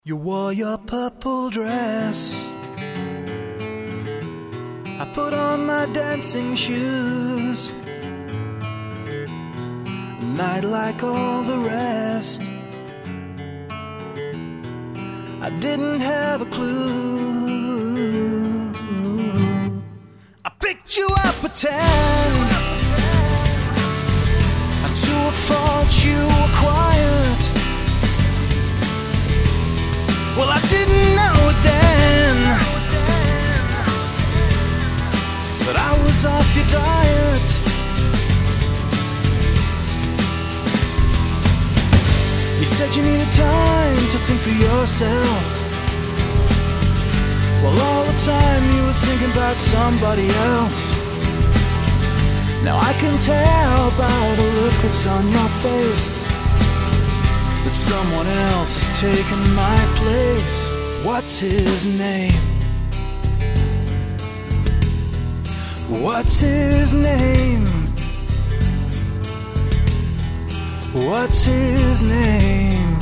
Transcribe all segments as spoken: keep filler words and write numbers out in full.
You wore your purple dress, I put on my dancing shoes. A night like all the rest, I didn't have a clue. I picked you up at ten, and to a fault you were quiet. Well, I didn't know it then, but I was off your diet. You said you needed time to think for yourself. Well, all the time you were thinking about somebody else. Now I can tell by the look that's on your face that someone else has taken my place. What's his name? What's his name? What's his name?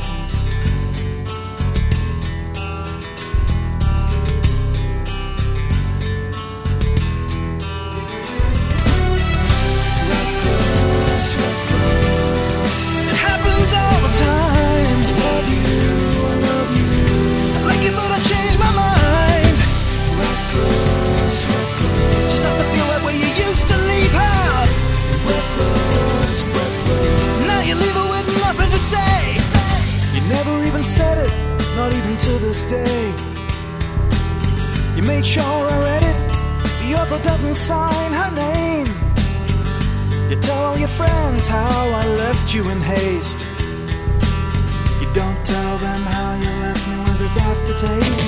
Restless, restless. It happens all the time. I love you, I love you. I'd like you, but I changed my mind. Restless, restless. She starts to feel that way you used to leave her. Breathless, breathless. Now you leave her with nothing to say. You never even said it, not even to this day. You made sure I read it, the author doesn't sign her name. You tell all your friends how I left you in haste. You don't tell them how you left me with this aftertaste.